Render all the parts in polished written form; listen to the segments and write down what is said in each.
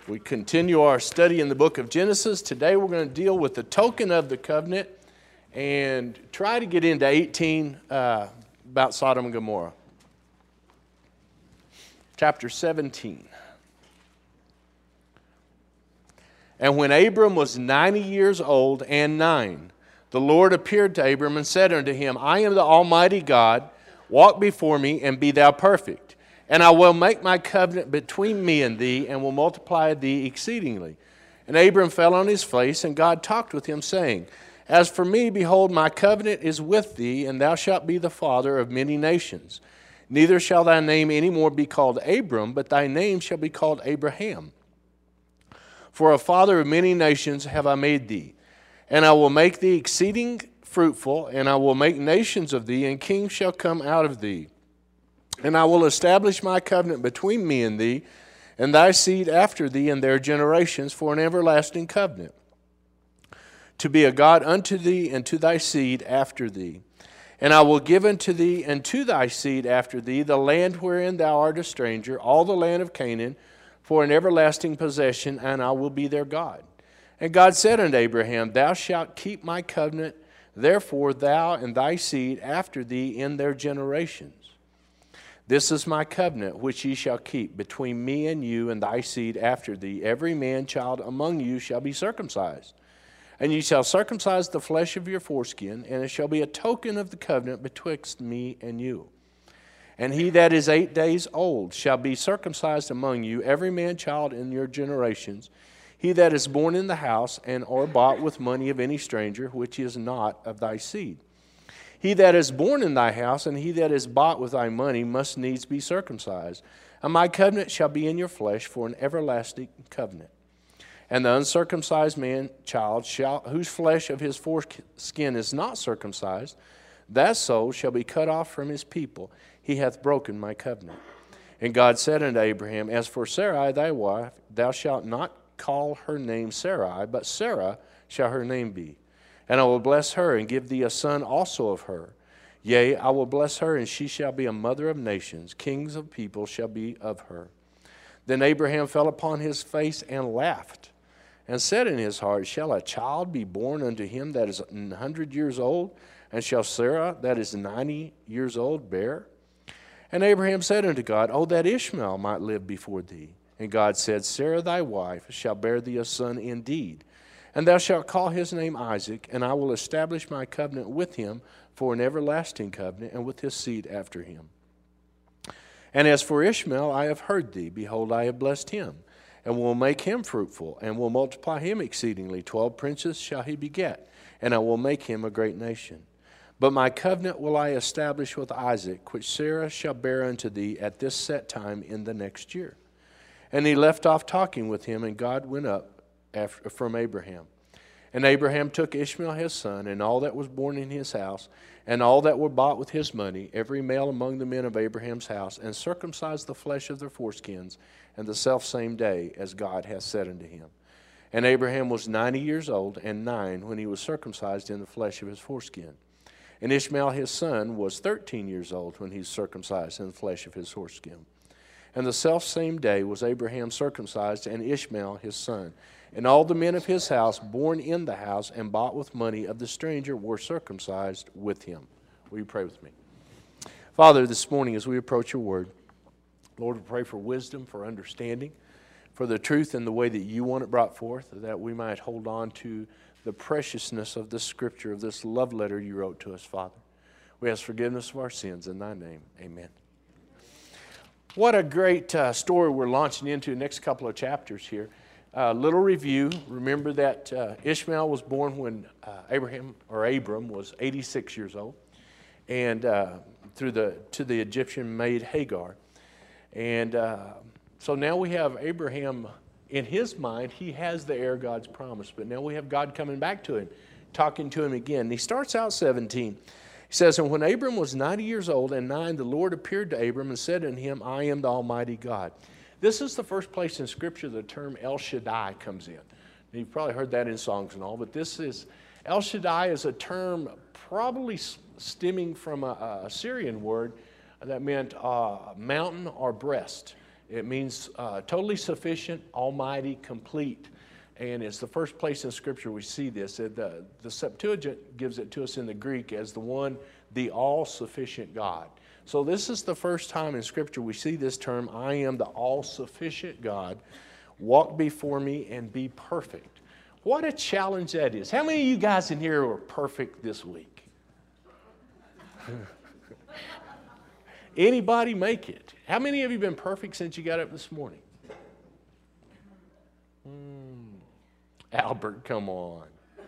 We continue our study in the book of Genesis. Today we're going to deal with the token of the covenant and try to get into 18 about Sodom and Gomorrah. Chapter 17. And when Abram was 90 years old and 9, the Lord appeared to Abram and said unto him, I am the Almighty God, walk before me and be thou perfect. And I will make my covenant between me and thee, and will multiply thee exceedingly. And Abram fell on his face, and God talked with him, saying, As for me, behold, my covenant is with thee, and thou shalt be the father of many nations. Neither shall thy name any more be called Abram, but thy name shall be called Abraham. For a father of many nations have I made thee. And I will make thee exceeding fruitful, and I will make nations of thee, and kings shall come out of thee. And I will establish my covenant between me and thee, and thy seed after thee and their generations, for an everlasting covenant, to be a God unto thee and to thy seed after thee. And I will give unto thee and to thy seed after thee the land wherein thou art a stranger, all the land of Canaan, for an everlasting possession, and I will be their God. And God said unto Abraham, Thou shalt keep my covenant, therefore thou and thy seed after thee in their generations. This is my covenant which ye shall keep between me and you and thy seed after thee. Every man child among you shall be circumcised. And ye shall circumcise the flesh of your foreskin, and it shall be a token of the covenant betwixt me and you. And he that is 8 days old shall be circumcised among you, every man child in your generations. He that is born in the house and or bought with money of any stranger, which is not of thy seed. He that is born in thy house and he that is bought with thy money must needs be circumcised. And my covenant shall be in your flesh for an everlasting covenant. And the uncircumcised man child whose flesh of his foreskin is not circumcised, that soul shall be cut off from his people. He hath broken my covenant. And God said unto Abraham, As for Sarai thy wife, thou shalt not call her name Sarai, but Sarah shall her name be. And I will bless her, and give thee a son also of her. Yea, I will bless her, and she shall be a mother of nations. Kings of people shall be of her. Then Abraham fell upon his face and laughed, and said in his heart, Shall a child be born unto him that is 100 years old? And shall Sarah that is 90 years old bear? And Abraham said unto God, O that Ishmael might live before thee. And God said, Sarah thy wife shall bear thee a son indeed. And thou shalt call his name Isaac, and I will establish my covenant with him for an everlasting covenant, and with his seed after him. And as for Ishmael, I have heard thee. Behold, I have blessed him, and will make him fruitful, and will multiply him exceedingly. 12 princes shall he beget, and I will make him a great nation. But my covenant will I establish with Isaac, which Sarah shall bear unto thee at this set time in the next year. And he left off talking with him, and God went up from Abraham. And Abraham took Ishmael his son, and all that was born in his house, and all that were bought with his money, every male among the men of Abraham's house, and circumcised the flesh of their foreskins, and the selfsame day, as God hath said unto him. And Abraham was 90 years old and 9 when he was circumcised in the flesh of his foreskin. And Ishmael his son was 13 years old when he was circumcised in the flesh of his foreskin. And the selfsame day was Abraham circumcised, and Ishmael his son. And all the men of his house, born in the house and bought with money of the stranger, were circumcised with him. Will you pray with me? Father, this morning as we approach your word, Lord, we pray for wisdom, for understanding, for the truth and the way that you want it brought forth, that we might hold on to the preciousness of this scripture, of this love letter you wrote to us, Father. We ask forgiveness of our sins in thy name. Amen. What a great story we're launching into the next couple of chapters here. Little review. Remember that Ishmael was born when Abram was 86 years old, and to the Egyptian maid Hagar. And so now we have Abraham in his mind. He has the heir God's promised, but now we have God coming back to him, talking to him again. And he starts out 17. He says, And when Abram was 90 years old and 9, the Lord appeared to Abram and said unto him, I am the Almighty God. This is the first place in Scripture the term El Shaddai comes in. You've probably heard that in songs and all, but El Shaddai is a term probably stemming from a Syrian word that meant mountain or breast. It means totally sufficient, almighty, complete. And it's the first place in Scripture we see this. The Septuagint gives it to us in the Greek as the all-sufficient God. So this is the first time in Scripture we see this term, I am the all-sufficient God. Walk before me and be perfect. What a challenge that is. How many of you guys in here are perfect this week? Anybody make it? How many of you been perfect since you got up this morning? Albert, come on.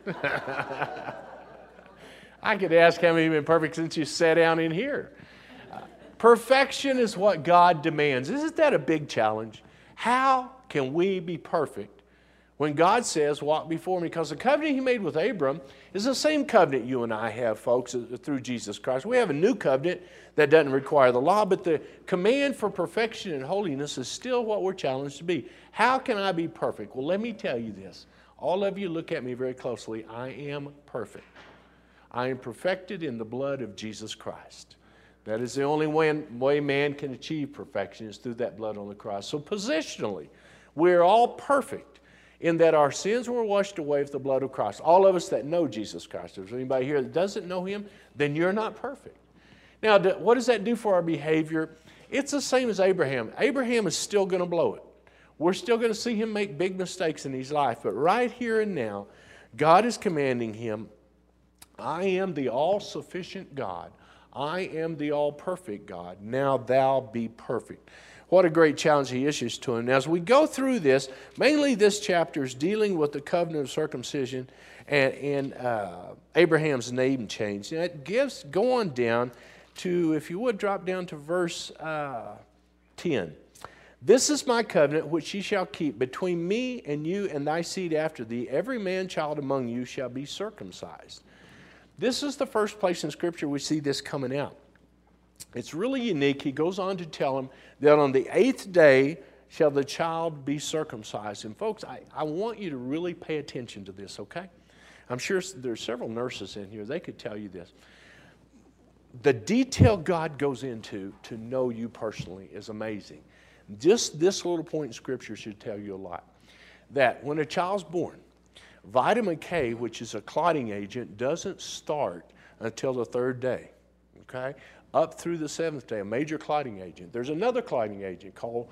I could ask how many of you been perfect since you sat down in here. Perfection is what God demands. Isn't that a big challenge? How can we be perfect when God says, walk before me? Because the covenant he made with Abram is the same covenant you and I have, folks, through Jesus Christ. We have a new covenant that doesn't require the law, but the command for perfection and holiness is still what we're challenged to be. How can I be perfect? Well, let me tell you this. All of you look at me very closely. I am perfect. I am perfected in the blood of Jesus Christ. That is the only way man can achieve perfection is through that blood on the cross. So positionally, we're all perfect in that our sins were washed away with the blood of Christ. All of us that know Jesus Christ. If there's anybody here that doesn't know him, then you're not perfect. Now, what does that do for our behavior? It's the same as Abraham. Abraham is still going to blow it. We're still going to see him make big mistakes in his life. But right here and now, God is commanding him, I am the all-sufficient God. I am the all-perfect God. Now thou be perfect. What a great challenge he issues to him. Now, as we go through this, mainly this chapter is dealing with the covenant of circumcision and Abraham's name change. Now, go on down to, if you would, drop down to verse 10. This is my covenant which ye shall keep between me and you and thy seed after thee. Every man child among you shall be circumcised. This is the first place in Scripture we see this coming out. It's really unique. He goes on to tell him that on the 8th day shall the child be circumcised. And folks, I want you to really pay attention to this, okay? I'm sure there's several nurses in here. They could tell you this. The detail God goes into to know you personally is amazing. Just this little point in Scripture should tell you a lot. That when a child's born, vitamin K, which is a clotting agent, doesn't start until the 3rd day, okay? Up through the 7th day, a major clotting agent. There's another clotting agent called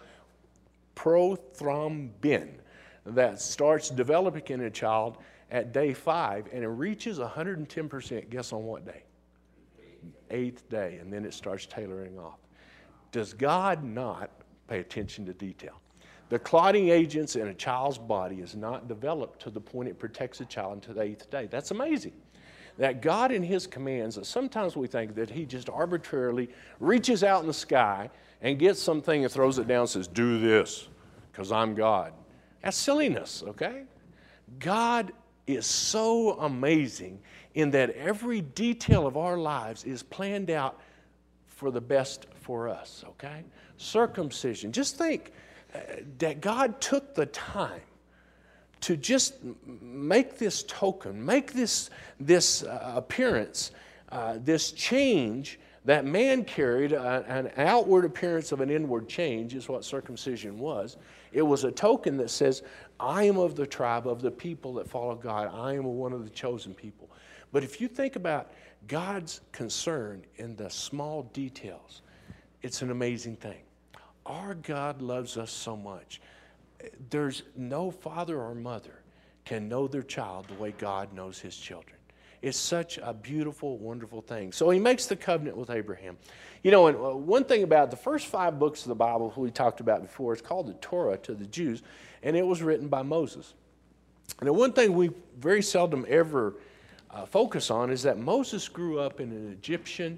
prothrombin that starts developing in a child at day 5, and it reaches 110%. Guess on what day? 8th day, and then it starts tailoring off. Does God not pay attention to detail? The clotting agents in a child's body is not developed to the point it protects a child until the 8th day. That's amazing. That God in his commands, that sometimes we think that he just arbitrarily reaches out in the sky and gets something and throws it down and says, do this, because I'm God. That's silliness, okay? God is so amazing in that every detail of our lives is planned out for the best for us, okay? Circumcision. Just think that God took the time to just make this token, make this appearance, this change that man carried, an outward appearance of an inward change is what circumcision was. It was a token that says, I am of the tribe of the people that follow God. I am one of the chosen people. But if you think about God's concern in the small details, it's an amazing thing. Our God loves us so much. There's no father or mother can know their child the way God knows his children. It's such a beautiful, wonderful thing. So he makes the covenant with Abraham. You know, and one thing about the first 5 books of the Bible we talked about before, it's called the Torah to the Jews, and it was written by Moses. And the one thing we very seldom ever focus on is that Moses grew up in an Egyptian,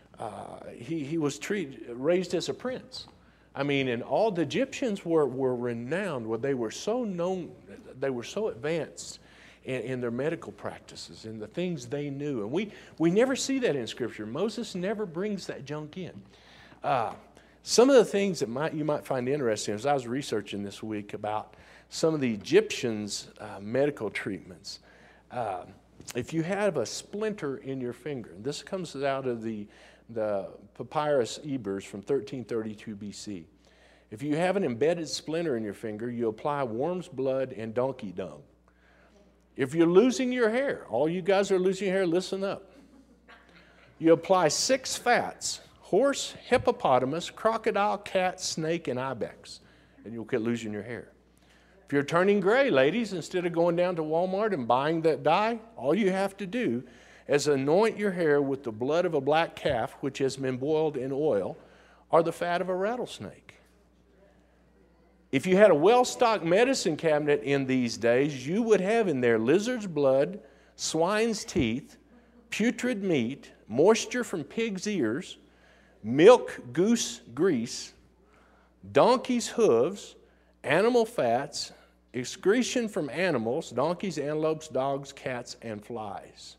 he was raised as a prince. I mean, and all the Egyptians were renowned. Well, they were so known, they were so advanced in their medical practices and the things they knew. And we never see that in Scripture. Moses never brings that junk in. Some of the things that you might find interesting, as I was researching this week about some of the Egyptians' medical treatments. If you have a splinter in your finger, and this comes out of the Papyrus Ebers from 1332 BC. If you have an embedded splinter in your finger, you apply worm's blood and donkey dung. If you're losing your hair, all you guys are losing your hair, listen up. You apply 6 fats: horse, hippopotamus, crocodile, cat, snake, and ibex, and you'll quit losing your hair. If you're turning gray, ladies, instead of going down to Walmart and buying that dye, all you have to do is anoint your hair with the blood of a black calf, which has been boiled in oil, or the fat of a rattlesnake. If you had a well-stocked medicine cabinet in these days, you would have in there lizard's blood, swine's teeth, putrid meat, moisture from pig's ears, milk goose grease, donkey's hooves, animal fats, excretion from animals, donkeys, antelopes, dogs, cats, and flies.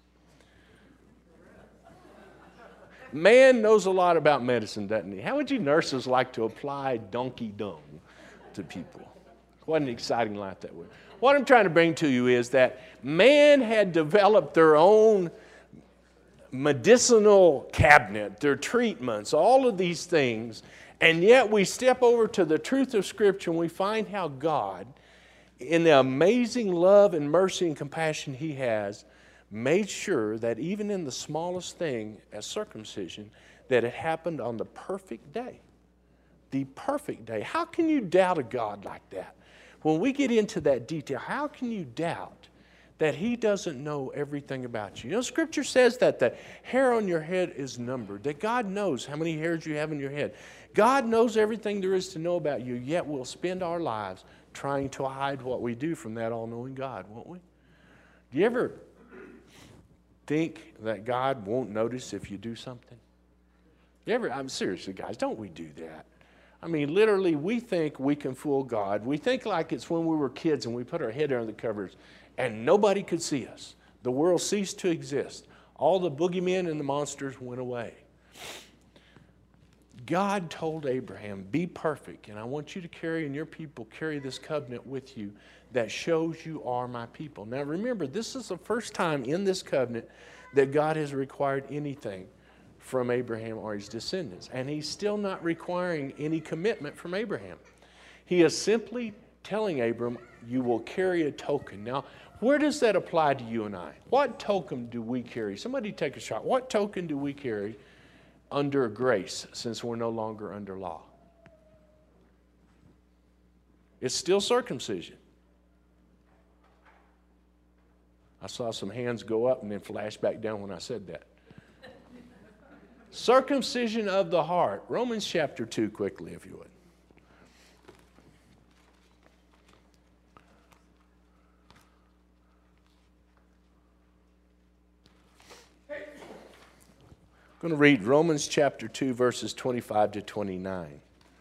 Man knows a lot about medicine, doesn't he? How would you nurses like to apply donkey dung to people? What an exciting life that would. What I'm trying to bring to you is that man had developed their own medicinal cabinet, their treatments, all of these things, and yet we step over to the truth of Scripture and we find how God, in the amazing love and mercy and compassion He has, made sure that even in the smallest thing, as circumcision, that it happened on the perfect day. The perfect day. How can you doubt a God like that? When we get into that detail, how can you doubt that He doesn't know everything about you? You know, Scripture says that the hair on your head is numbered, that God knows how many hairs you have in your head. God knows everything there is to know about you, yet we'll spend our lives trying to hide what we do from that all-knowing God, won't we? Do you ever think that God won't notice if you do something? I'm seriously, guys, don't we do that? I mean, literally, we think we can fool God. We think like it's when we were kids and we put our head under the covers and nobody could see us. The world ceased to exist. All the boogeymen and the monsters went away. God told Abraham, be perfect, and I want you to carry, and your people carry this covenant with you that shows you are my people. Now remember, this is the first time in this covenant that God has required anything from Abraham or his descendants. And He's still not requiring any commitment from Abraham. He is simply telling Abram, you will carry a token. Now, where does that apply to you and I? What token do we carry? Somebody take a shot. What token do we carry under grace since we're no longer under law? It's still circumcision. I saw some hands go up and then flash back down when I said that. Circumcision of the heart. Romans chapter 2 quickly, if you would. I'm going to read Romans chapter 2, verses 25 to 29.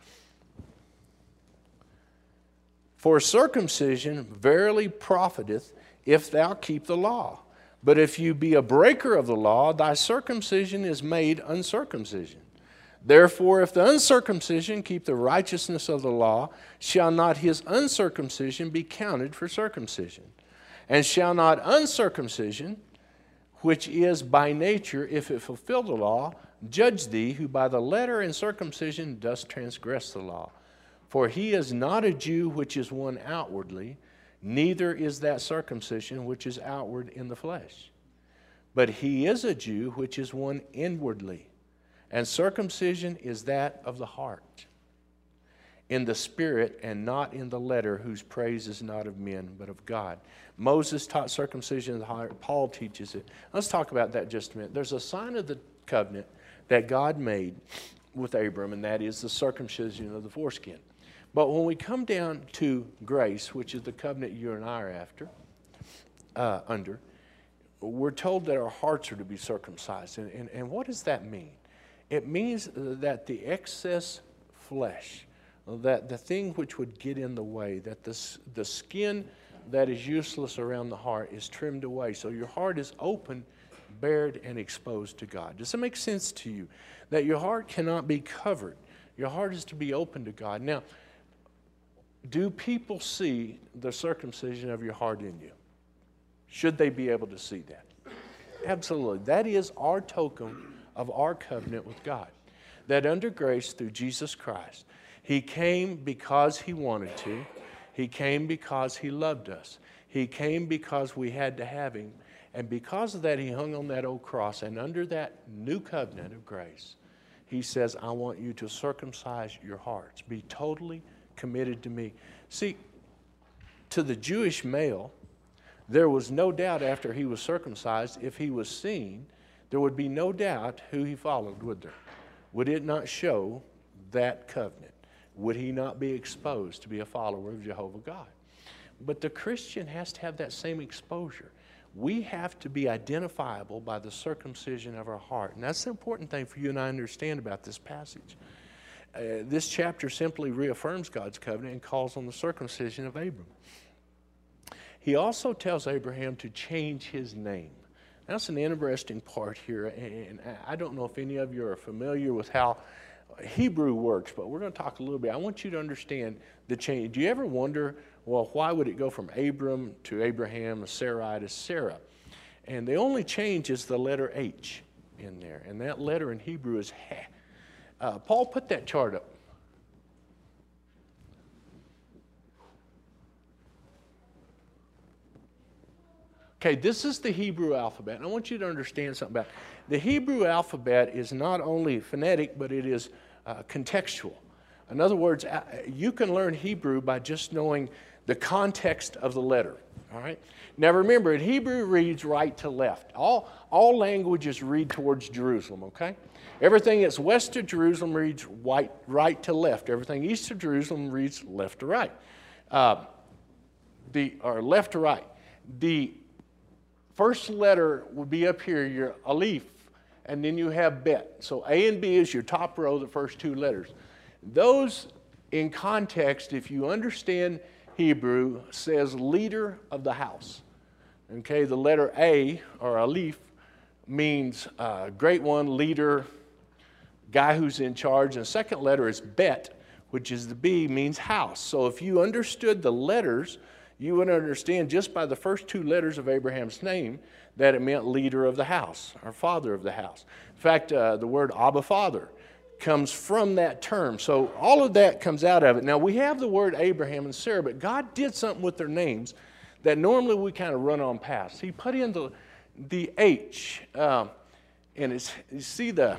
For circumcision verily profiteth if thou keep the law. But if you be a breaker of the law, thy circumcision is made uncircumcision. Therefore, if the uncircumcision keep the righteousness of the law, shall not his uncircumcision be counted for circumcision? And shall not uncircumcision, which is by nature, if it fulfill the law, judge thee, who by the letter and circumcision dost transgress the law? For he is not a Jew which is one outwardly, neither is that circumcision which is outward in the flesh. But he is a Jew which is one inwardly, and circumcision is that of the heart, in the spirit and not in the letter, whose praise is not of men but of God. Moses taught circumcision of the heart. Paul teaches it. Let's talk about that just a minute. There's a sign of the covenant that God made with Abram, and that is the circumcision of the foreskin. But when we come down to grace, which is the covenant you and I are under, we're told that our hearts are to be circumcised. And what does that mean? It means that the excess flesh, that the thing which would get in the way, that the skin that is useless around the heart is trimmed away. So your heart is open, bared, and exposed to God. Does it make sense to you? That your heart cannot be covered. Your heart is to be open to God. Now, do people see the circumcision of your heart in you? Should they be able to see that? Absolutely. That is our token of our covenant with God. That under grace through Jesus Christ, He came because he wanted to. He came because he loved us. He came because we had to have him. And because of that, he hung on that old cross. And under that new covenant of grace, he says, I want you to circumcise your hearts. Be totally committed to me. See, to the Jewish male, there was no doubt after he was circumcised, if he was seen, there would be no doubt who he followed, would there? Would it not show that covenant? Would he not be exposed to be a follower of Jehovah God? But the Christian has to have that same exposure. We have to be identifiable by the circumcision of our heart. And that's the important thing for you and I to understand about this passage. This chapter simply reaffirms God's covenant and calls on the circumcision of Abram. He also tells Abraham to change his name. That's an interesting part here, and I don't know if any of you are familiar with how Hebrew works, but we're going to talk a little bit. I want you to understand the change. Do you ever wonder, well, why would it go from Abram to Abraham, Sarai to Sarah? And the only change is the letter H in there, and that letter in Hebrew is Heh. Paul, put that chart up. Okay, this is the Hebrew alphabet. And I want you to understand something about it. The Hebrew alphabet is not only phonetic, but it is contextual. In other words, you can learn Hebrew by just knowing the context of the letter. All right. Now remember, in Hebrew reads right to left. All languages read towards Jerusalem. Okay. Everything that's west of Jerusalem reads right to left. Everything east of Jerusalem reads left to right. Or left to right. The first letter would be up here, your Aleph, and then you have Bet. So A and B is your top row, the first two letters. Those, in context, if you understand Hebrew, says leader of the house. Okay, the letter A, or Aleph, means great one, leader, guy who's in charge. And the second letter is Bet, which is the B, means house. So if you understood the letters, you would understand just by the first two letters of Abraham's name that it meant leader of the house, or father of the house. In fact, the word Abba, Father, comes from that term. So all of that comes out of it. Now, we have the word Abraham and Sarah, but God did something with their names that normally we kind of run on past. He put in the H, and you see the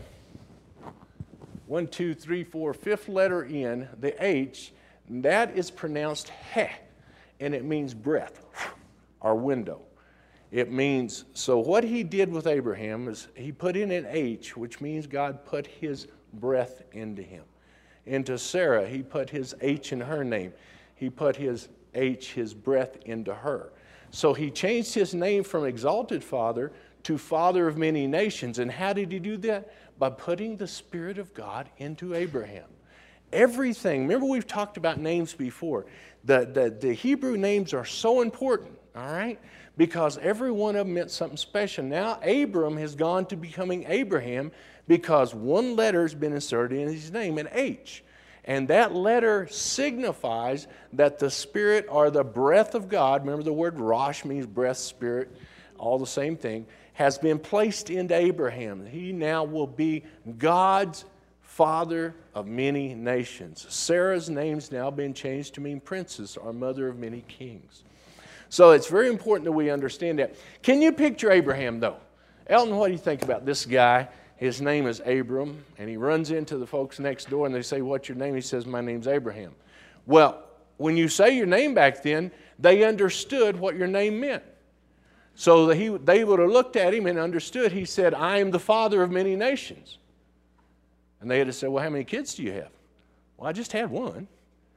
1, 2, 3, 4, fifth letter in, the H, that is pronounced Heh. And it means breath, or window. It means, so what he did with Abraham is he put in an H, which means God put his breath into him. Into Sarah, he put his H in her name. He put his H, his breath, into her. So he changed his name from Exalted Father to Father of Many Nations. And how did he do that? By putting the Spirit of God into Abraham. Everything, remember we've talked about names before. The Hebrew names are so important, all right? Because every one of them meant something special. Now Abram has gone to becoming Abraham because one letter has been inserted in his name, an H. And that letter signifies that the Spirit or the breath of God, remember the word Rosh means breath, spirit, all the same thing, has been placed into Abraham. He now will be God's Father of many nations. Sarah's name's now been changed to mean princess or mother of many kings. So it's very important that we understand that. Can you picture Abraham, though? Elton, what do you think about this guy? His name is Abram, and he runs into the folks next door, and they say, what's your name? He says, my name's Abraham. Well, when you say your name back then, they understood what your name meant. So they would have looked at him and understood. He said, I am the father of many nations. And they had to say, well, how many kids do you have? Well, I just had one.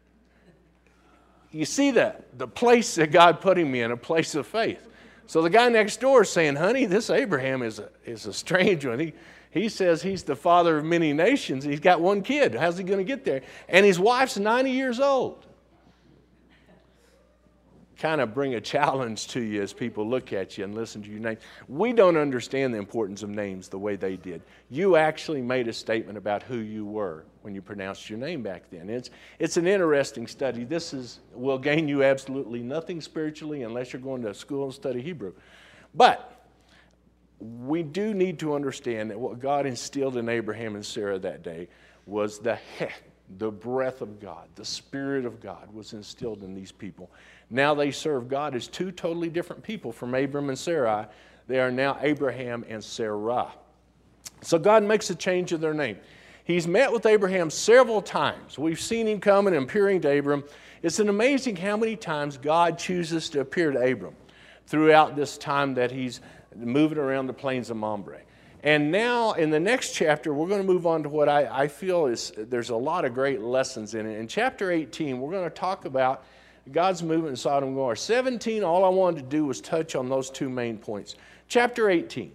You see that? The place that God put him in, a place of faith. So the guy next door is saying, honey, this Abraham is a strange one. He says he's the father of many nations. He's got one kid. How's he going to get there? And his wife's 90 years old. Kind of bring a challenge to you as people look at you and listen to your name. We don't understand the importance of names the way they did. You actually made a statement about who you were when you pronounced your name back then. It's an interesting study. This will gain you absolutely nothing spiritually unless you're going to school and study Hebrew. But we do need to understand that what God instilled in Abraham and Sarah that day was the Heh, The breath of God, the Spirit of God was instilled in these people. Now they serve God as two totally different people from Abram and Sarai. They are now Abraham and Sarah. So God makes a change of their name. He's met with Abraham several times. We've seen him coming and appearing to Abram. It's amazing how many times God chooses to appear to Abram throughout this time that he's moving around the plains of Mamre. And now in the next chapter, we're going to move on to what I feel is there's a lot of great lessons in it. In chapter 18, we're going to talk about God's movement in Sodom and Gomorrah. 17, all I wanted to do was touch on those two main points. Chapter 18.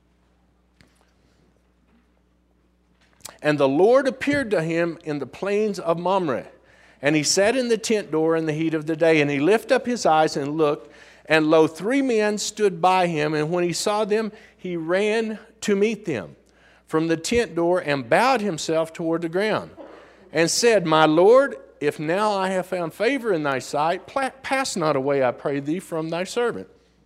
And the Lord appeared to him in the plains of Mamre. And he sat in the tent door in the heat of the day. And he lifted up his eyes and looked. And lo, 3 men stood by him. And when he saw them, he ran to meet them from the tent door and bowed himself toward the ground. And said, My Lord, if now I have found favor in thy sight, pass not away, I pray thee, from thy servant.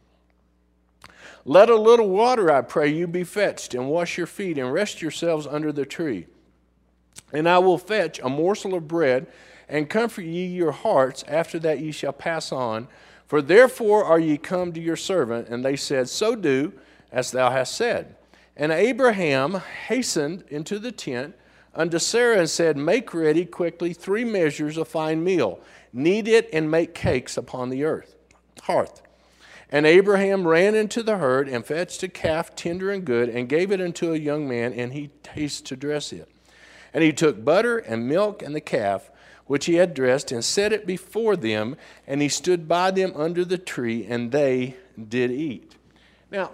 Let a little water, I pray you, be fetched, and wash your feet, and rest yourselves under the tree. And I will fetch a morsel of bread, and comfort ye your hearts, after that ye shall pass on. For therefore are ye come to your servant. And they said, So do, as thou hast said. And Abraham hastened into the tent unto Sarah, and said, Make ready quickly 3 measures of fine meal, knead it, and make cakes upon the hearth. And Abraham ran into the herd, and fetched a calf tender and good, and gave it unto a young man, and he hasted to dress it. And he took butter and milk and the calf, which he had dressed, and set it before them, and he stood by them under the tree, and they did eat. Now,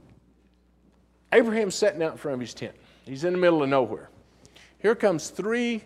Abraham's sitting out in front of his tent. He's in the middle of nowhere. Here comes 3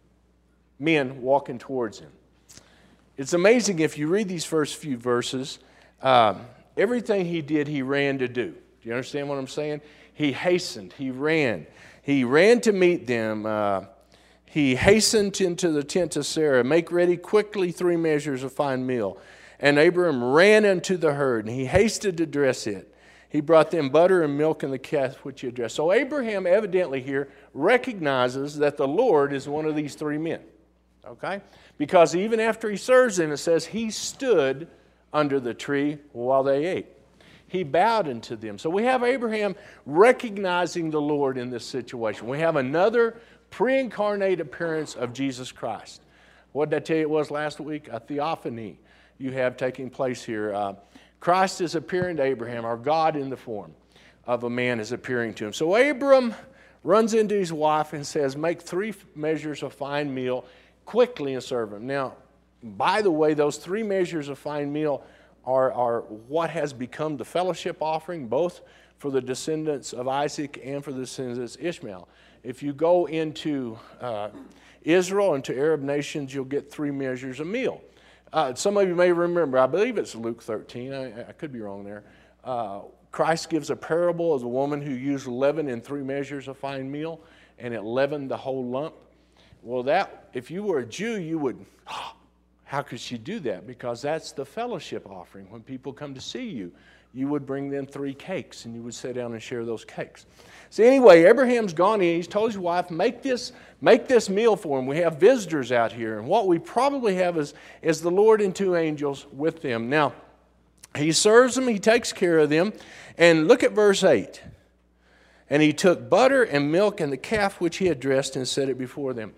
men walking towards him. It's amazing if you read these first few verses, everything he did, he ran to do. Do you understand what I'm saying? He hastened. He ran. He ran to meet them. He hastened into the tent of Sarah. Make ready quickly 3 measures of fine meal. And Abraham ran into the herd, and he hasted to dress it. He brought them butter and milk and the calf which he had dressed. So Abraham evidently here recognizes that the Lord is one of these 3 men. Okay? Because even after he serves them, it says he stood under the tree while they ate. He bowed unto them. So we have Abraham recognizing the Lord in this situation. We have another pre-incarnate appearance of Jesus Christ. What did I tell you it was last week? A theophany you have taking place here. Christ is appearing to Abraham, or God in the form of a man is appearing to him. So Abram runs into his wife and says, Make 3 measures of fine meal quickly and serve him. Now, by the way, those 3 measures of fine meal are what has become the fellowship offering, both for the descendants of Isaac and for the descendants of Ishmael. If you go into Israel and to Arab nations, you'll get 3 measures of meal. Some of you may remember, I believe it's Luke 13, I could be wrong there. Christ gives a parable of the woman who used leaven in 3 measures of fine meal, and it leavened the whole lump. Well, that, if you were a Jew, you would, how could she do that? Because that's the fellowship offering. When people come to see you, you would bring them 3 cakes, and you would sit down and share those cakes. So anyway, Abraham's gone in. He's told his wife, make this meal for him. We have visitors out here. And what we probably have is the Lord and 2 angels with them. Now, he serves them. He takes care of them. And look at verse 8. And he took butter and milk and the calf which he had dressed and set it before them.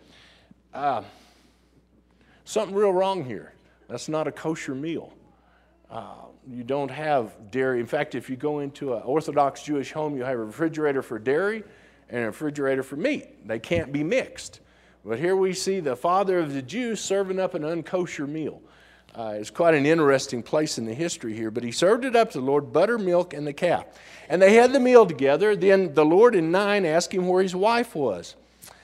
Something real wrong here. That's not a kosher meal. You don't have dairy. In fact, if you go into an Orthodox Jewish home, you have a refrigerator for dairy and a refrigerator for meat. They can't be mixed. But here we see the father of the Jews serving up an unkosher meal. It's quite an interesting place in the history here. But he served it up to the Lord, butter, milk, and the calf. And they had the meal together. Then the Lord in 9 asked him where his wife was.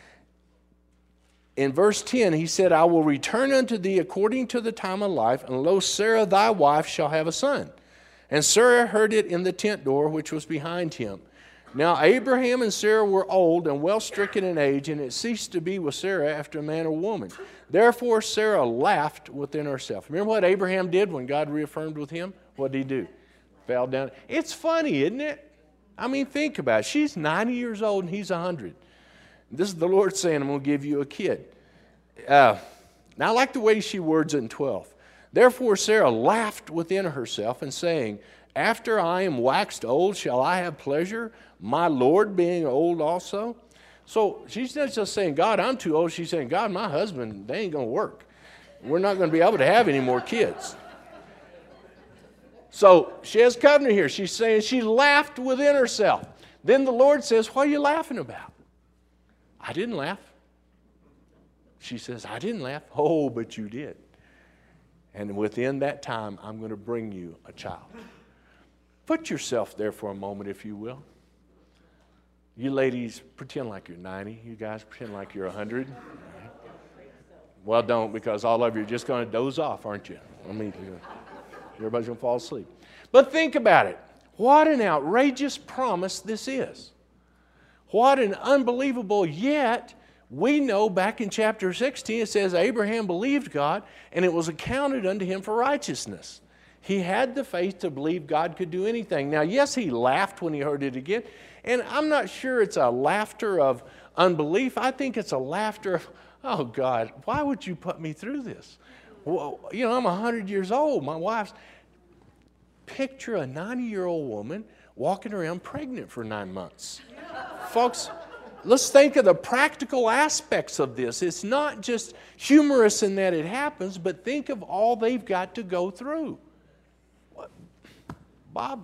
In verse 10, he said, I will return unto thee according to the time of life, and lo, Sarah thy wife shall have a son. And Sarah heard it in the tent door which was behind him. Now Abraham and Sarah were old and well stricken in age, and it ceased to be with Sarah after a man or woman. Therefore Sarah laughed within herself. Remember what Abraham did when God reaffirmed with him? What did he do? Fell down. It's funny, isn't it? I mean, think about it. She's 90 years old and he's 100. This is the Lord saying, I'm going to give you a kid. Now I like the way she words it in 12. Therefore Sarah laughed within herself and saying, after I am waxed old, shall I have pleasure, my Lord being old also? So she's not just saying, God, I'm too old. She's saying, God, my husband, they ain't going to work. We're not going to be able to have any more kids. So she has covenant here. She's saying she laughed within herself. Then the Lord says, what are you laughing about? I didn't laugh. She says, I didn't laugh. Oh, but you did. And within that time, I'm going to bring you a child. Put yourself there for a moment, if you will. You ladies, pretend like you're 90. You guys, pretend like you're 100. Well, don't, because all of you are just going to doze off, aren't you? I mean, everybody's going to fall asleep. But think about it. What an outrageous promise this is. What an unbelievable, yet we know back in chapter 16, it says Abraham believed God, and it was accounted unto him for righteousness. He had the faith to believe God could do anything. Now, yes, he laughed when he heard it again, and I'm not sure it's a laughter of unbelief. I think it's a laughter of, oh, God, why would you put me through this? Well, you know, I'm 100 years old. My wife's... Picture a 90-year-old woman walking around pregnant for 9 months. Folks, let's think of the practical aspects of this. It's not just humorous in that it happens, but think of all they've got to go through. What? Bob,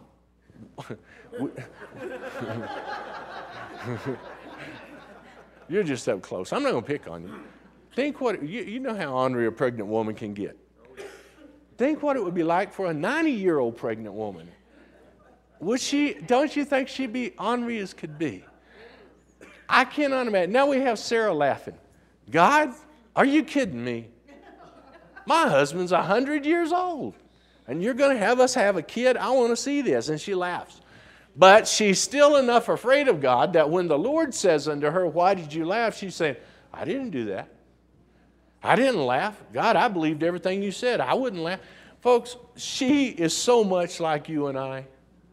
you're just up close. I'm not going to pick on you. Think what, you know how ornery a pregnant woman can get. Think what it would be like for a 90-year-old pregnant woman. Would she, don't you think she'd be ornery as could be? I cannot imagine. Now we have Sarah laughing. God, are you kidding me? My husband's 100 years old, and you're going to have us have a kid? I want to see this. And she laughs. But she's still enough afraid of God that when the Lord says unto her, why did you laugh? She's saying, I didn't do that. I didn't laugh. God, I believed everything you said. I wouldn't laugh. Folks, she is so much like you and I.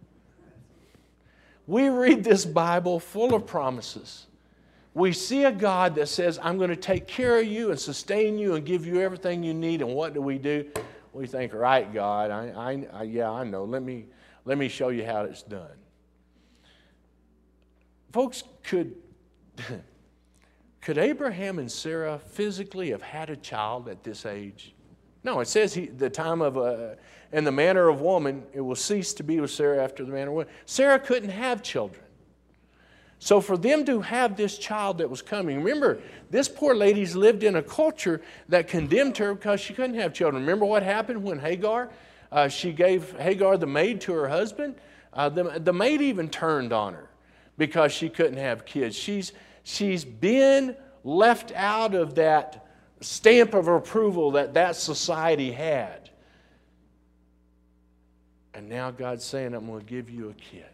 We read this Bible full of promises. We see a God that says, I'm going to take care of you and sustain you and give you everything you need. And what do? We think, right, God, yeah, I know. Let me show you how it's done. Folks, could Abraham and Sarah physically have had a child at this age? No, it says the time of, and the manner of woman, it will cease to be with Sarah after the manner of woman. Sarah couldn't have children. So for them to have this child that was coming, remember, this poor lady's lived in a culture that condemned her because she couldn't have children. Remember what happened when Hagar, she gave Hagar the maid to her husband? The maid even turned on her because she couldn't have kids. She's been left out of that stamp of approval that society had. And now God's saying, I'm going to give you a kid.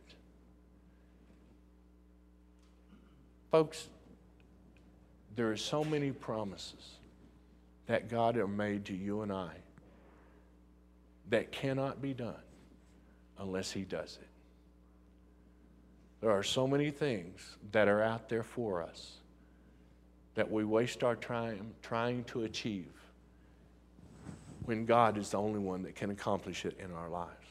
Folks, there are so many promises that God has made to you and I that cannot be done unless He does it. There are so many things that are out there for us that we waste our time trying to achieve when God is the only one that can accomplish it in our lives.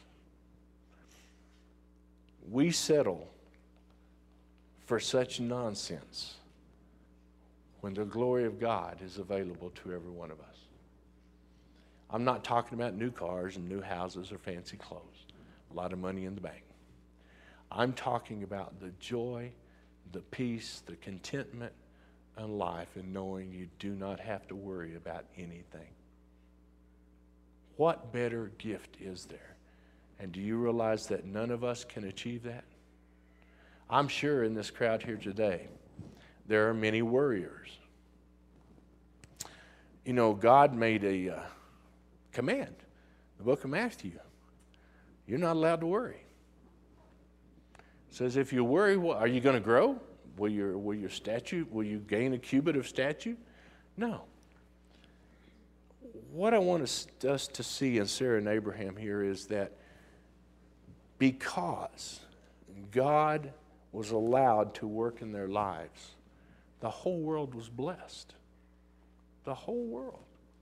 We settle for such nonsense when the glory of God is available to every one of us. I'm not talking about new cars and new houses or fancy clothes, a lot of money in the bank. I'm talking about the joy, the peace, the contentment in life and knowing you do not have to worry about anything. What better gift is there? And do you realize that none of us can achieve that? I'm sure in this crowd here today, there are many worriers. You know, God made a command, the book of Matthew. You're not allowed to worry. It says if you worry, are you going to grow? Will you gain a cubit of stature? No. What I want us to see in Sarah and Abraham here is that because God was allowed to work in their lives, the whole world was blessed. The whole world.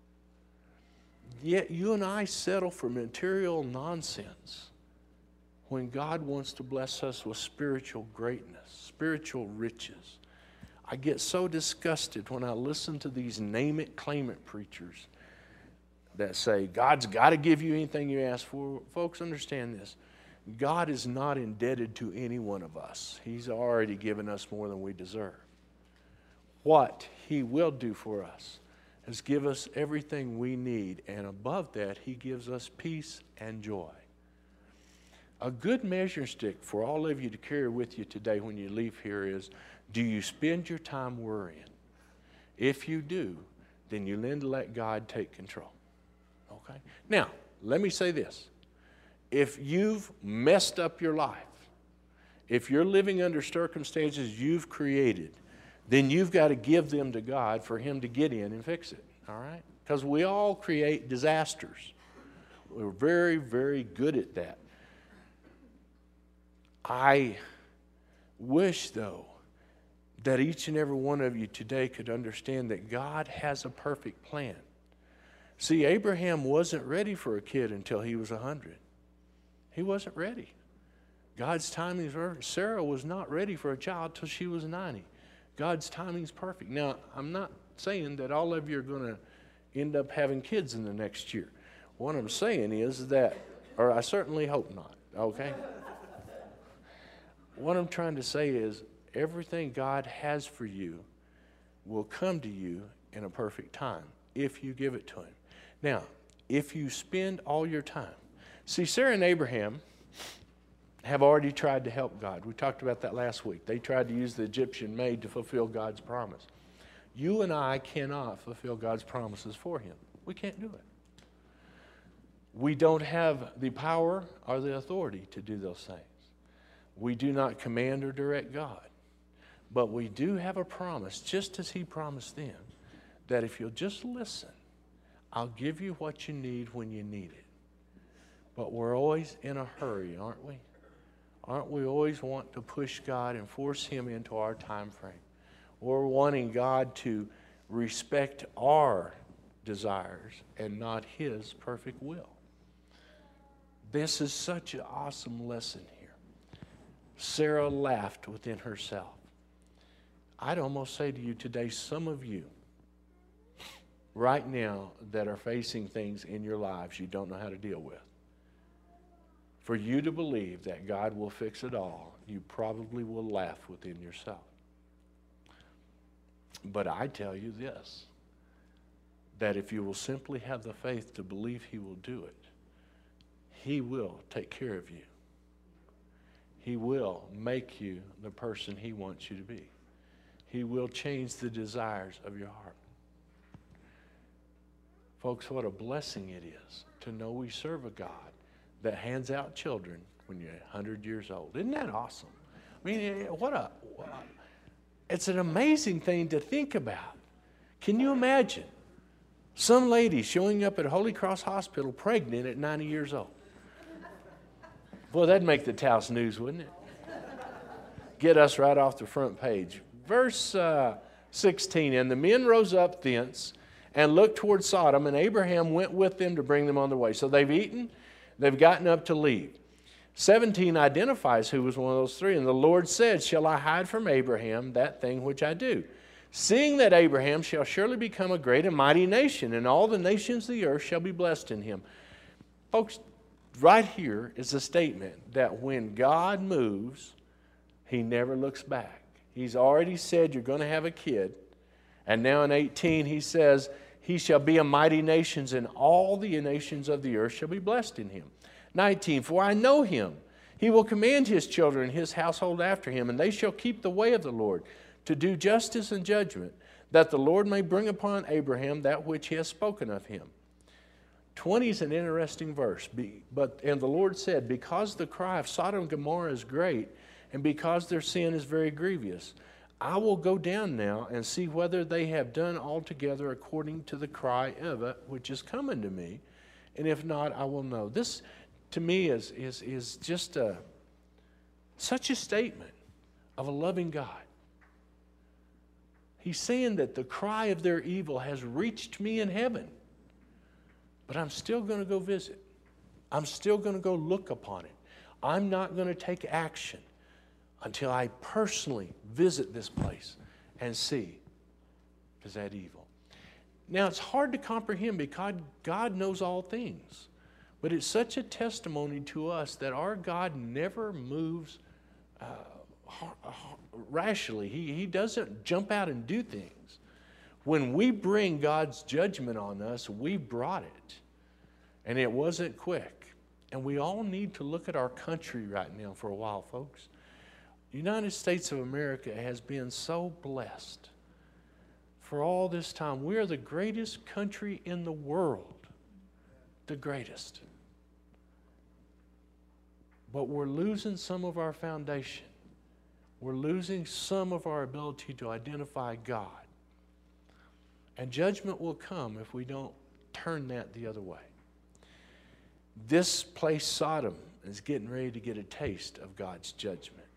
Yet you and I settle for material nonsense when God wants to bless us with spiritual greatness, spiritual riches. I get so disgusted when I listen to these name it, claim it preachers that say, God's got to give you anything you ask for. Folks, understand this. God is not indebted to any one of us. He's already given us more than we deserve. What He will do for us is give us everything we need, and above that, He gives us peace and joy. A good measuring stick for all of you to carry with you today when you leave here is, do you spend your time worrying? If you do, then you need to let God take control. Okay? Now, let me say this. If you've messed up your life, if you're living under circumstances you've created, then you've got to give them to God for Him to get in and fix it. All right? Because we all create disasters. We're very, very good at that. I wish, though, that each and every one of you today could understand that God has a perfect plan. See, Abraham wasn't ready for a kid until he was 100. He wasn't ready. God's timing is perfect. Sarah was not ready for a child till she was 90. God's timing is perfect. Now, I'm not saying that all of you are going to end up having kids in the next year. What I'm saying is that, or I certainly hope not, okay? What I'm trying to say is everything God has for you will come to you in a perfect time if you give it to Him. Now, if you spend all your time, see, Sarah and Abraham have already tried to help God. We talked about that last week. They tried to use the Egyptian maid to fulfill God's promise. You and I cannot fulfill God's promises for Him. We can't do it. We don't have the power or the authority to do those things. We do not command or direct God. But we do have a promise, just as He promised them, that if you'll just listen, I'll give you what you need when you need it. But we're always in a hurry, aren't we? Aren't we always want to push God and force Him into our time frame? We're wanting God to respect our desires and not His perfect will. This is such an awesome lesson here. Sarah laughed within herself. I'd almost say to you today, some of you right now that are facing things in your lives you don't know how to deal with, for you to believe that God will fix it all, you probably will laugh within yourself. But I tell you this, that if you will simply have the faith to believe He will do it, He will take care of you. He will make you the person He wants you to be. He will change the desires of your heart. Folks, what a blessing it is to know we serve a God that hands out children when you're 100 years old. Isn't that awesome? I mean, it's an amazing thing to think about. Can you imagine some lady showing up at Holy Cross Hospital pregnant at 90 years old? Boy, that'd make the Taos News, wouldn't it? Get us right off the front page. Verse 16, and the men rose up thence and looked toward Sodom, and Abraham went with them to bring them on their way. So they've eaten, they've gotten up to leave. 17 identifies who was one of those three. And the Lord said, shall I hide from Abraham that thing which I do? Seeing that Abraham shall surely become a great and mighty nation, and all the nations of the earth shall be blessed in him. Folks, right here is a statement that when God moves, He never looks back. He's already said you're going to have a kid. And now in 18 He says, he shall be a mighty nation, and all the nations of the earth shall be blessed in him. 19, for I know him. He will command his children and his household after him, and they shall keep the way of the Lord, to do justice and judgment, that the Lord may bring upon Abraham that which He has spoken of him. 20 is an interesting verse. And the Lord said, because the cry of Sodom and Gomorrah is great, and because their sin is very grievous, I will go down now and see whether they have done altogether according to the cry of it, which is coming to me. And if not, I will know. This, to me, is just such a statement of a loving God. He's saying that the cry of their evil has reached me in heaven. But I'm still going to go visit. I'm still going to go look upon it. I'm not going to take action until I personally visit this place and see, is that evil? Now, it's hard to comprehend because God knows all things. But it's such a testimony to us that our God never moves rashly. He doesn't jump out and do things. When we bring God's judgment on us, we brought it. And it wasn't quick. And we all need to look at our country right now for a while, folks. The United States of America has been so blessed for all this time. We are the greatest country in the world. The greatest. But we're losing some of our foundation. We're losing some of our ability to identify God. And judgment will come if we don't turn that the other way. This place, Sodom, is getting ready to get a taste of God's judgment.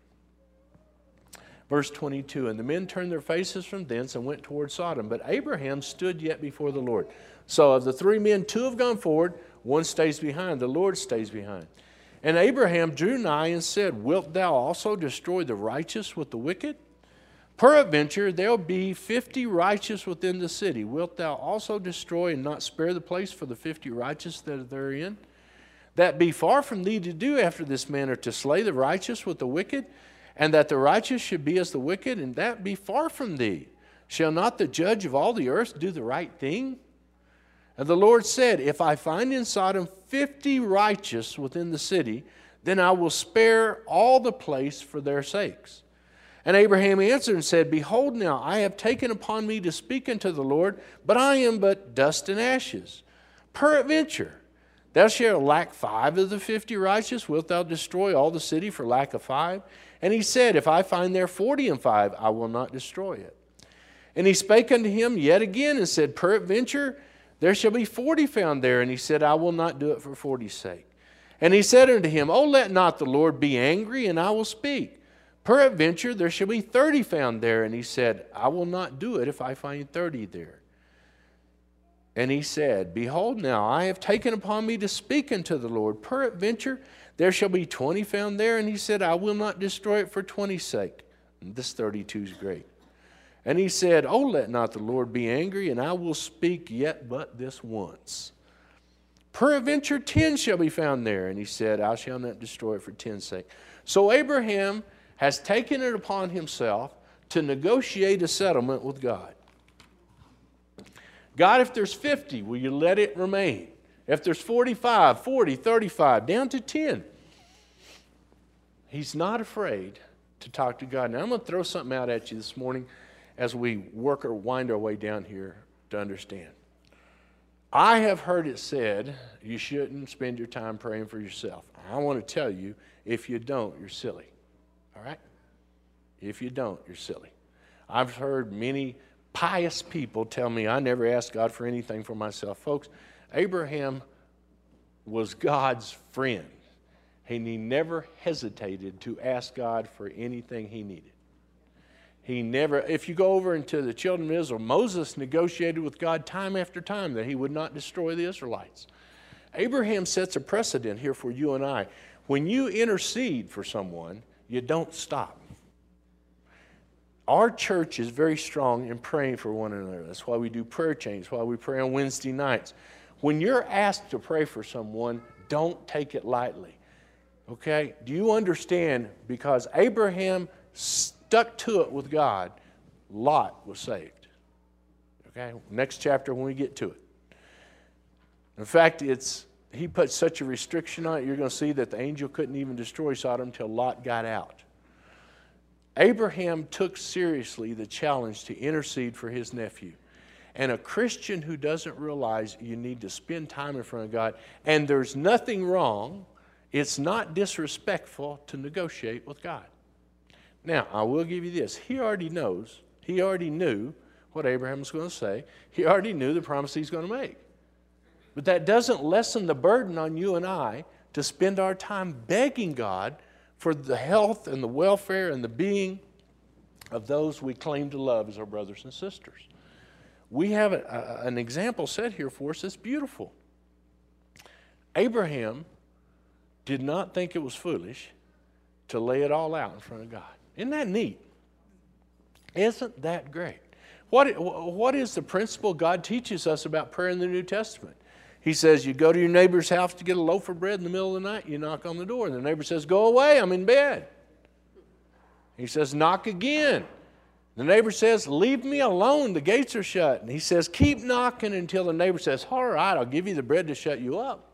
Verse 22, and the men turned their faces from thence and went toward Sodom. But Abraham stood yet before the Lord. So of the three men, two have gone forward, one stays behind. The Lord stays behind. And Abraham drew nigh and said, wilt thou also destroy the righteous with the wicked? Peradventure there will be 50 righteous within the city. Wilt thou also destroy and not spare the place for the 50 righteous that are therein? That be far from thee to do after this manner, to slay the righteous with the wicked, and that the righteous should be as the wicked, and that be far from thee. Shall not the judge of all the earth do the right thing? And the Lord said, if I find in Sodom 50 righteous within the city, then I will spare all the place for their sakes. And Abraham answered and said, behold now, I have taken upon me to speak unto the Lord, but I am but dust and ashes. Peradventure, thou shalt lack 5 of the 50 righteous, wilt thou destroy all the city for lack of 5? And he said, if I find there 40 and 5, I will not destroy it. And he spake unto him yet again and said, peradventure, there shall be 40 found there. And he said, I will not do it for 40's sake. And he said unto him, oh, let not the Lord be angry, and I will speak. Peradventure, there shall be 30 found there. And he said, I will not do it if I find 30 there. And he said, behold now, I have taken upon me to speak unto the Lord. Peradventure, there shall be 20 found there. And he said, I will not destroy it for 20's sake. And this 32 is great. And he said, oh, let not the Lord be angry, and I will speak yet but this once. Peradventure 10 shall be found there. And he said, I shall not destroy it for 10's sake. So Abraham has taken it upon himself to negotiate a settlement with God. God, if there's 50, will you let it remain? If there's 45, 40, 35, down to 10. He's not afraid to talk to God. Now I'm going to throw something out at you this morning as we wind our way down here to understand. I have heard it said you shouldn't spend your time praying for yourself. I want to tell you, if you don't, you're silly. All right? If you don't, you're silly. I've heard many pious people tell me, I never asked God for anything for myself. Folks, Abraham was God's friend. And he never hesitated to ask God for anything he needed. He never, if you go over into the children of Israel, Moses negotiated with God time after time that he would not destroy the Israelites. Abraham sets a precedent here for you and I. When you intercede for someone, you don't stop. Our church is very strong in praying for one another. That's why we do prayer chains, why we pray on Wednesday nights. When you're asked to pray for someone, don't take it lightly. Okay? Do you understand? Because Abraham stuck to it with God, Lot was saved. Okay? Next chapter when we get to it. In fact, he put such a restriction on it, you're going to see that the angel couldn't even destroy Sodom until Lot got out. Abraham took seriously the challenge to intercede for his nephew. And a Christian who doesn't realize you need to spend time in front of God, and there's nothing wrong, it's not disrespectful to negotiate with God. Now, I will give you this. He already knew what Abraham was going to say. He already knew the promise he's going to make. But that doesn't lessen the burden on you and I to spend our time begging God for the health and the welfare and the being of those we claim to love as our brothers and sisters. We have an example set here for us that's beautiful. Abraham did not think it was foolish to lay it all out in front of God. Isn't that neat? Isn't that great? What is the principle God teaches us about prayer in the New Testament? He says, you go to your neighbor's house to get a loaf of bread in the middle of the night, you knock on the door, and the neighbor says, go away, I'm in bed. He says, knock again. The neighbor says, leave me alone, the gates are shut. And he says, keep knocking until the neighbor says, all right, I'll give you the bread to shut you up.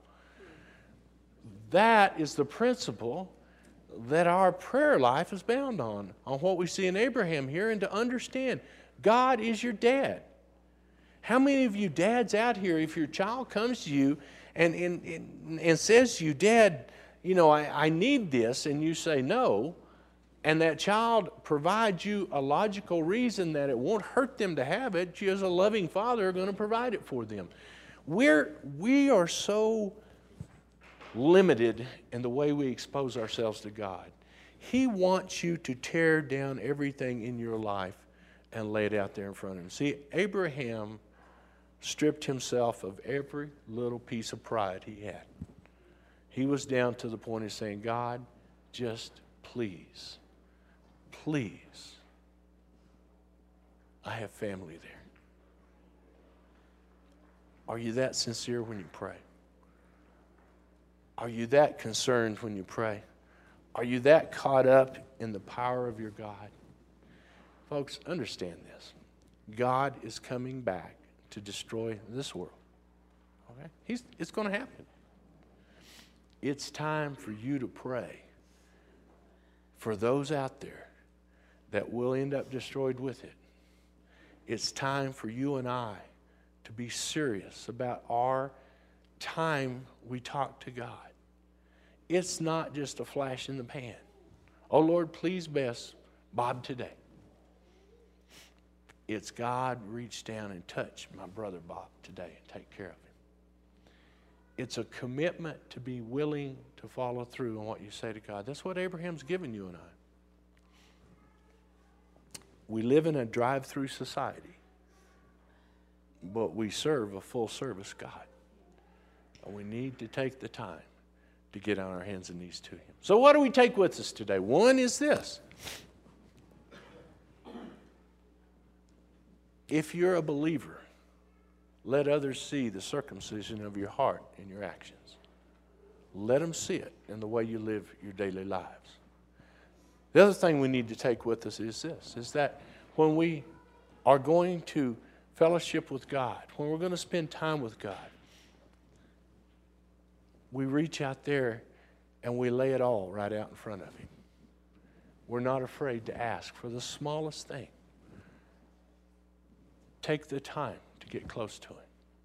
That is the principle that our prayer life is bound on what we see in Abraham here, and to understand God is your dad. How many of you dads out here, if your child comes to you and says to you, Dad, you know, I need this, and you say no, and that child provides you a logical reason that it won't hurt them to have it, you as a loving father are going to provide it for them. We are so limited in the way we expose ourselves to God. He wants you to tear down everything in your life and lay it out there in front of him. See, Abraham stripped himself of every little piece of pride he had. He was down to the point of saying, God, just please, please, I have family there. Are you that sincere when you pray? Are you that concerned when you pray? Are you that caught up in the power of your God? Folks, understand this. God is coming back to destroy this world. Okay? It's going to happen. It's time for you to pray for those out there that will end up destroyed with it. It's time for you and I to be serious about our time we talk to God. It's not just a flash in the pan. Oh Lord, please bless Bob today. It's God, reach down and touch my brother Bob today and take care of him. It's a commitment to be willing to follow through on what you say to God. That's what Abraham's given you and I. We live in a drive-through society, but we serve a full-service God. And we need to take the time to get on our hands and knees to him. So what do we take with us today? One is this. If you're a believer, let others see the circumcision of your heart in your actions. Let them see it in the way you live your daily lives. The other thing we need to take with us is this, is that when we are going to fellowship with God, when we're going to spend time with God, we reach out there and we lay it all right out in front of him. We're not afraid to ask for the smallest thing. Take the time to get close to him.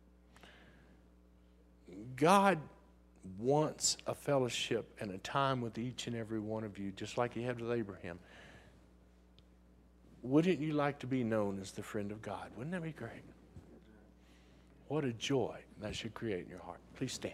God wants a fellowship and a time with each and every one of you, just like he had with Abraham. Wouldn't you like to be known as the friend of God? Wouldn't that be great? What a joy that should create in your heart. Please stand.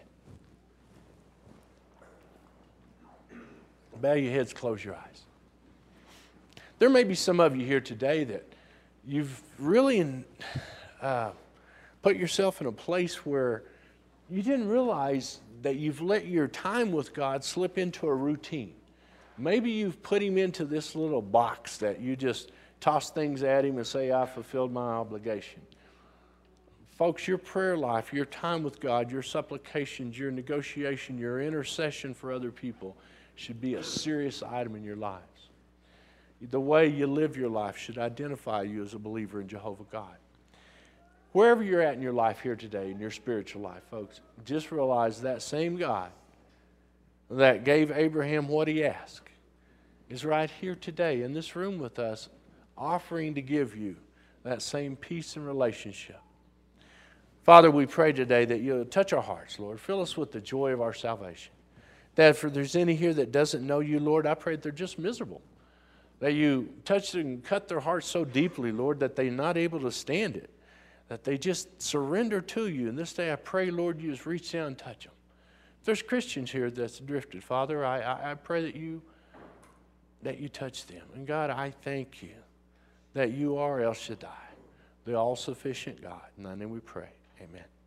Bow your heads, close your eyes. There may be some of you here today that you've really put yourself in a place where you didn't realize that you've let your time with God slip into a routine. Maybe you've put him into this little box that you just toss things at him and say, I fulfilled my obligation. Folks, your prayer life, your time with God, your supplications, your negotiation, your intercession for other people should be a serious item in your lives. The way you live your life should identify you as a believer in Jehovah God. Wherever you're at in your life here today, in your spiritual life, folks, just realize that same God that gave Abraham what he asked is right here today in this room with us, offering to give you that same peace and relationship. Father, we pray today that you'll touch our hearts, Lord. Fill us with the joy of our salvation. That if there's any here that doesn't know you, Lord, I pray that they're just miserable. That you touch and cut their hearts so deeply, Lord, that they're not able to stand it. That they just surrender to you. And this day I pray, Lord, you just reach down and touch them. If there's Christians here that's drifted, Father, I pray that you touch them. And God, I thank you that you are El Shaddai, the all-sufficient God. In thy name we pray. Amen.